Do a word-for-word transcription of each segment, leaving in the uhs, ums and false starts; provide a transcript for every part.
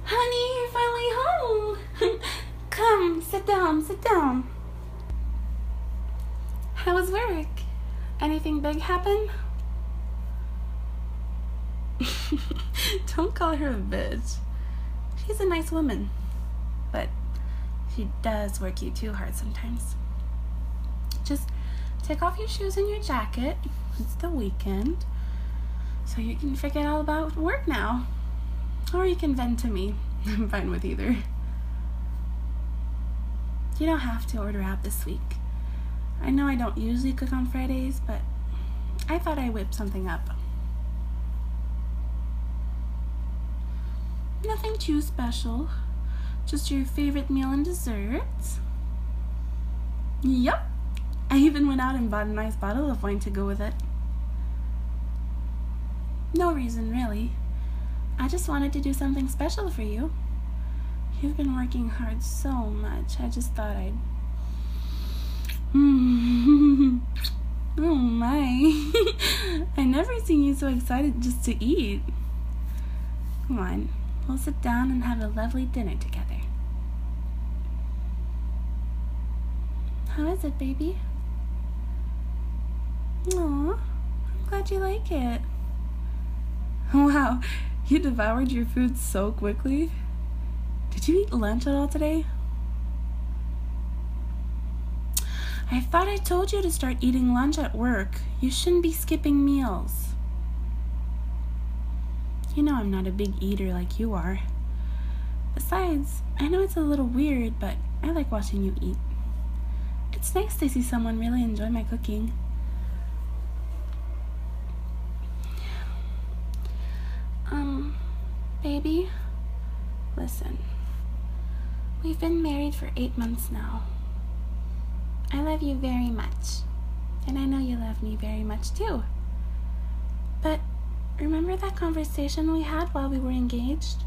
Honey, you're finally home. Come, sit down, sit down. How was work? Anything big happen? Don't call her a bitch. She's a nice woman, but she does work you too hard sometimes. Just take off your shoes and your jacket. It's the weekend, so you can forget all about work now. Or you can vent to me. I'm fine with either. You don't have to order out this week. I know I don't usually cook on Fridays, but I thought I'd whip something up. Nothing too special. Just your favorite meal and desserts. Yup. I even went out and bought a nice bottle of wine to go with it. No reason, really. I just wanted to do something special for you. You've been working hard so much. I just thought I'd... Mm. Oh my. I never seen you so excited just to eat. Come on, we'll sit down and have a lovely dinner together. How is it, baby? Aw, I'm glad you like it. Wow, you devoured your food so quickly. Did you eat lunch at all today? I thought I told you to start eating lunch at work. You shouldn't be skipping meals. You know I'm not a big eater like you are. Besides, I know it's a little weird, but I like watching you eat. It's nice to see someone really enjoy my cooking. Um, baby, listen. We've been married for eight months now. I love you very much, and I know you love me very much too. But remember that conversation we had while we were engaged?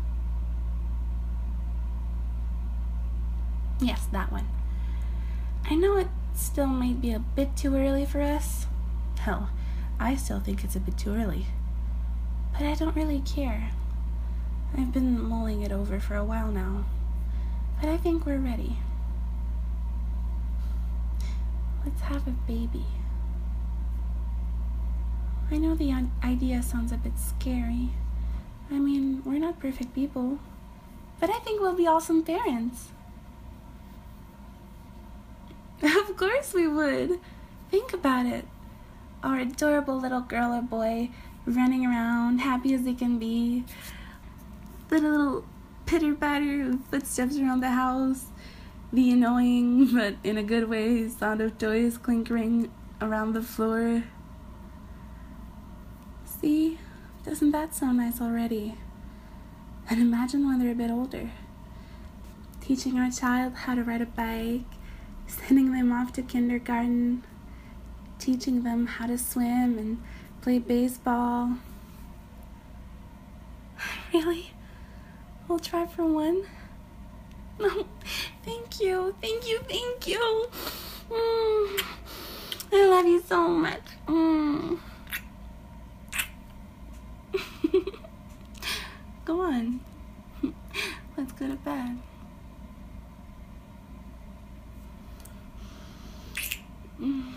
Yes, that one. I know it still might be a bit too early for us. Hell, I still think it's a bit too early. But I don't really care. I've been mulling it over for a while now. But I think we're ready. Let's have a baby. I know the idea sounds a bit scary. I mean, we're not perfect people. But I think we'll be awesome parents. Of course we would. Think about it. Our adorable little girl or boy running around, happy as they can be. The little pitter-patter of footsteps around the house. The annoying, but in a good way, sound of toys clinkering around the floor. See? Doesn't that sound nice already? And imagine when they're a bit older. Teaching our child how to ride a bike, sending them off to kindergarten, teaching them how to swim and play baseball. Really? We'll try for one? No, thank you, thank you, thank you. Mm, I love you so much. Mm. Go on. Let's go to bed. Mm.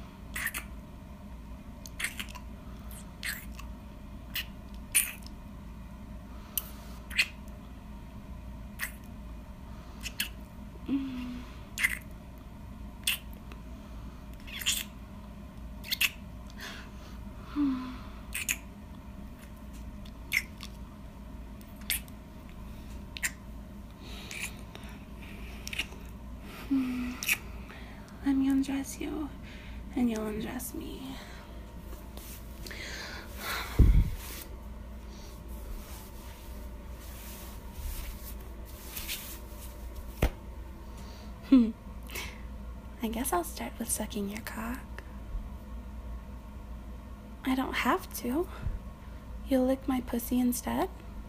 Let me undress you, and you'll undress me. Hmm. I guess I'll start with sucking your cock. I don't have to. You'll lick my pussy instead?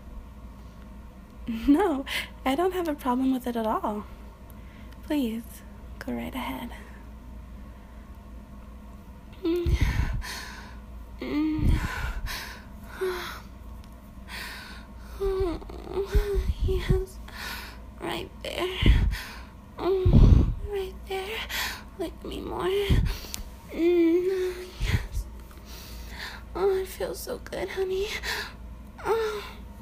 No, I don't have a problem with it at all. Please, go right ahead. Mm. Mm. Oh, yeah. yes. Right there. Oh, right there. Lick me more. Mm, yes. Oh, it feels so good, honey. Oh.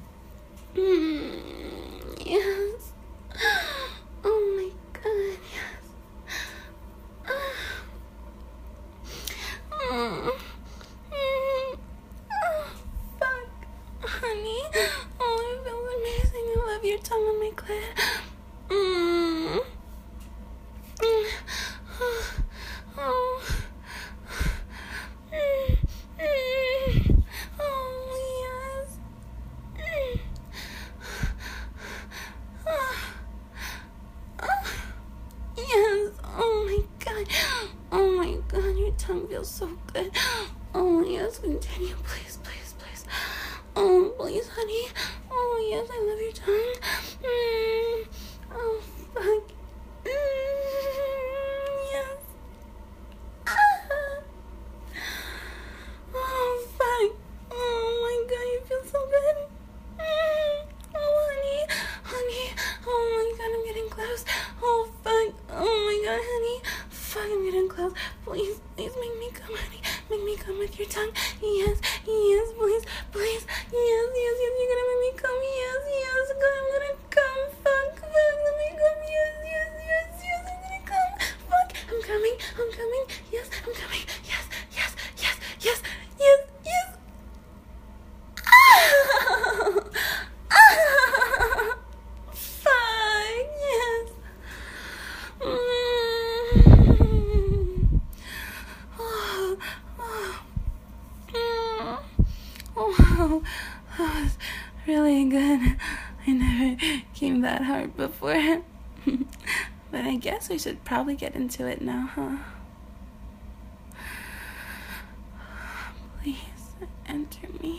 Mm, yes. Oh my god, yes. Oh. Mm. Oh, fuck. Honey. Oh, it feels amazing. I love your tongue on my clit. Mm. Mm. Oh. Oh. Mm. Mm. Oh, yes. Mm. Oh. Oh. Yes. Oh my god. Oh my god, your tongue feels so good. Oh yes, continue, please, please, please. Oh, please, honey. Oh yes, I love your tongue. Mm. Oh, fuck. Mm. Yes. Ah. Oh, fuck. Oh my god, you feel so good. Mm. Oh, honey. Honey. Oh my god, I'm getting close. Oh, fuck. Oh my god, honey. Fuck, I'm getting close. Please, please make me come, honey. Make me come with your tongue. Yes, yes, please, please. Yes, yes, yes, you're gonna make me come. Yes, yes, God, I'm gonna come. Fuck, fuck, let me come. Yes, yes, yes, yes, I'm gonna come. Fuck, I'm coming, I'm coming. Yes, I'm coming. Yes, yes, yes, yes, yes, yes. Ah! Ah! Fuck, yes. Mm. Oh, oh, mm. Oh, that was really good. I never came that hard before. But I guess we should probably get into it now, huh? Please enter me.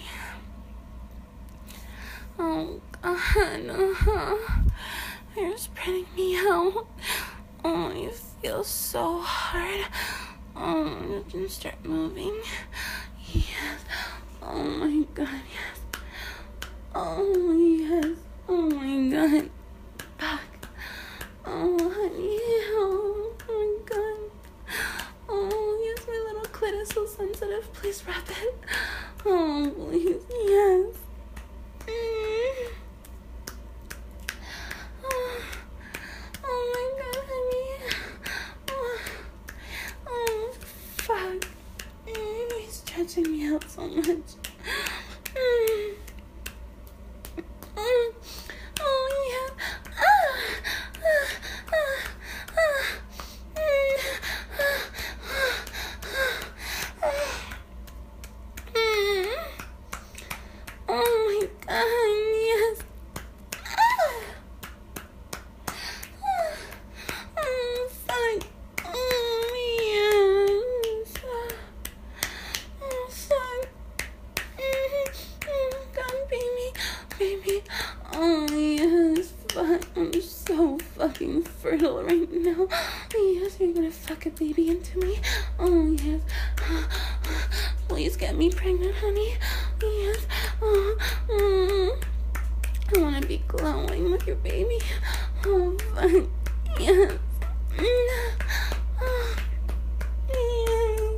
Oh, God. Uh-huh. You're spreading me out. Oh, you feel so hard. Oh, you can start moving. Yes. Oh my god, yes. Oh, yes. Oh my god. Fuck. Oh, honey. Oh my god. Oh, yes, my little clit is so sensitive. Please wrap it. Oh, please. Yes. Mm. Oh. Oh my god, honey. Oh, oh fuck. Mm, he's stretching me out so much. Mm. Mm. Oh yeah. Ah. Ah. Ah. Ah. Mm. Ah. Ah. Ah. Mm. Oh my god, yes. Ah. Oh, fuck. Oh, yes. Oh, fuck. Oh, God, baby. Baby. Oh, yes. Fuck. I'm so fucking fertile right now. Yes, you're gonna fuck a baby into me. Oh, yes. Please get me pregnant, honey. Yes. Oh, mm. I want to be glowing with your baby. Oh, fuck. Yes. Oh, yes.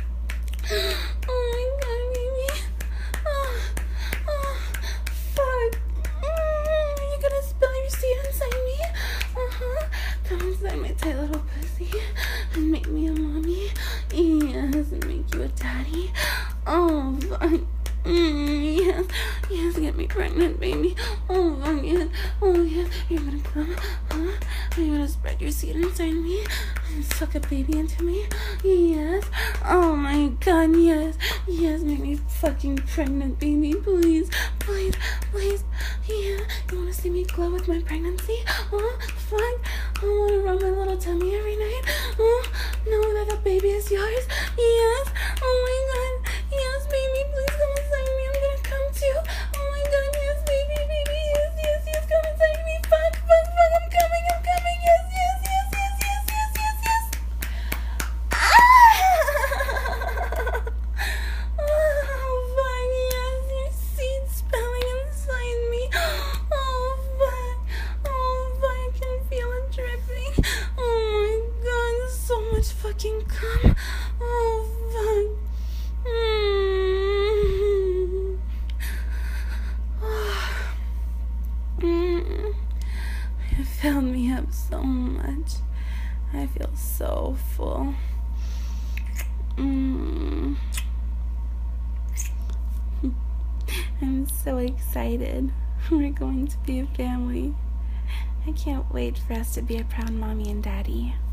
Oh my god, baby. Oh, oh, fuck. Mm, you're gonna spill your seed inside me? Uh-huh. Come inside my tight little pussy and make me a mommy. Yes, and make you a daddy. Oh, fuck. Mm, yes, yes, get me pregnant, baby. Oh, fuck, yes. Oh, yes, you're gonna come, huh? Are you gonna spread your seed inside me and suck a baby into me? Yes. Oh, my God, yes. Yes, make me fucking pregnant, baby. Please, please, please. Yeah, you wanna see me glow with my pregnancy? Oh, fuck. I wanna rub my little tummy every night. Oh, know that the baby is yours. Yes. Oh, my God. Yes, baby, please come inside me. I'm gonna come too. Oh my god, yes, baby, baby, yes, yes, yes, come inside me. Fuck, fuck, fuck, I'm coming, I'm coming. Yes, yes, yes, yes, yes, yes, yes, yes. Ah! Oh, fuck, yes, your seed spelling inside me. Oh, fuck. Just fucking come. Oh, fuck. Mm. Mm. It filled me up so much. I feel so full. Mm. I'm so excited. We're going to be a family. I can't wait for us to be a proud mommy and daddy.